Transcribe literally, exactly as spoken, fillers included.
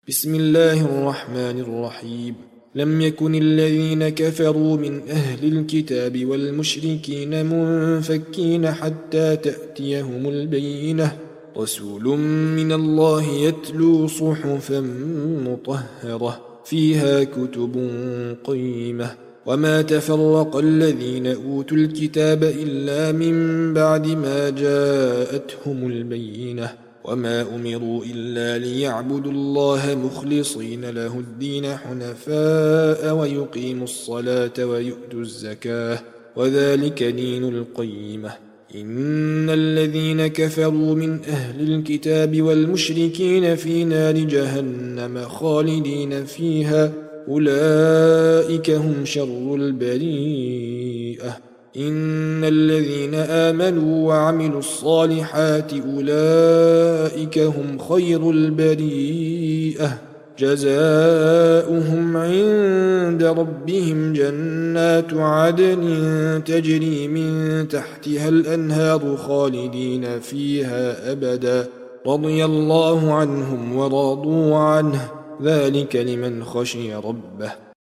بسم الله الرحمن الرحيم. لم يكن الذين كفروا من أهل الكتاب والمشركين منفكين حتى تأتيهم البينة، رسول من الله يتلو صحفا مطهرة فيها كتب قيمة. وما تفرق الذين أوتوا الكتاب إلا من بعد ما جاءتهم البينة، وما أمروا إلا ليعبدوا الله مخلصين له الدين حنفاء ويقيموا الصلاة ويؤتوا الزكاة، وذلك دين القيمة. إن الذين كفروا من أهل الكتاب والمشركين في نار جهنم خالدين فيها، أولئك هم شر البريئة. إن الذين آمنوا وعملوا الصالحات أولئك هم خير البريئة، جزاؤهم عند ربهم جنات عدن تجري من تحتها الأنهار خالدين فيها أبدا، رضي الله عنهم ورضوا عنه، ذلك لمن خشي ربه.